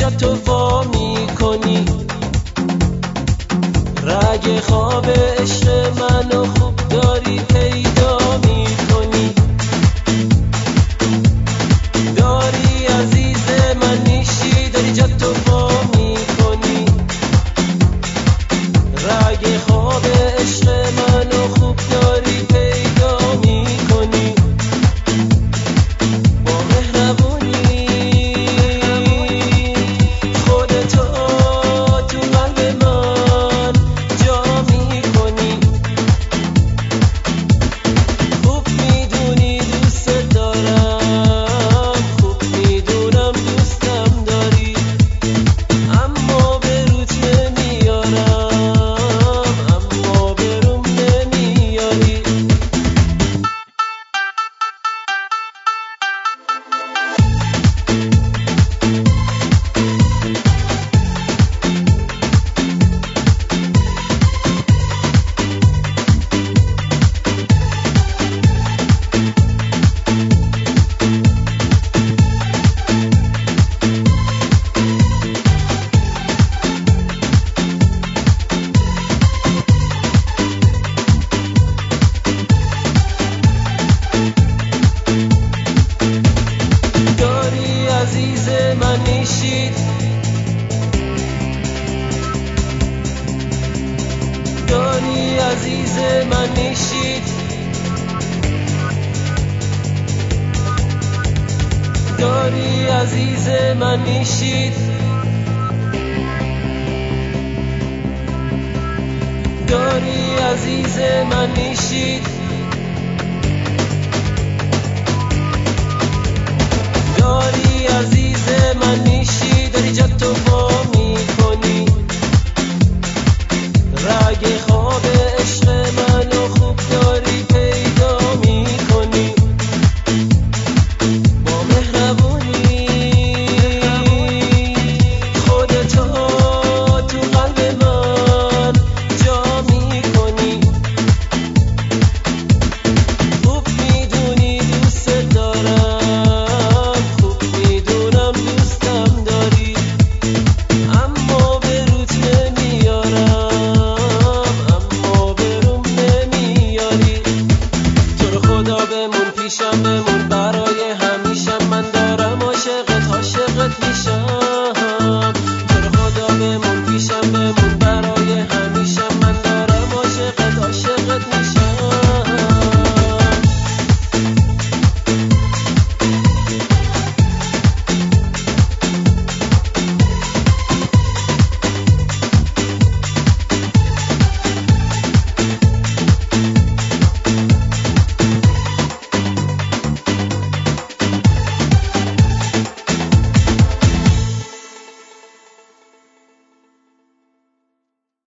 جد تو وا میکنی، رگ خواب عشق منو خوب داری پیدا میکنی. داری عزیز من نیشی، داری جد تو وا میکنی، رگ خواب عشق منو خوب داری پیدا میکنی. با مهربونی خودتو تو قلب من جا میکنی. خوب میدونی دوست دارم، خوب میدونم دوستم داری، اما به روت نمیارم، اما به روم نمیاری. داری عزیز من نیشید، داری عزیز من نیشید، داری عزیز من نیشید، داری عزیز من نیشید، داری عزیز من نیشی، داری جد تو وا میکنی، رگ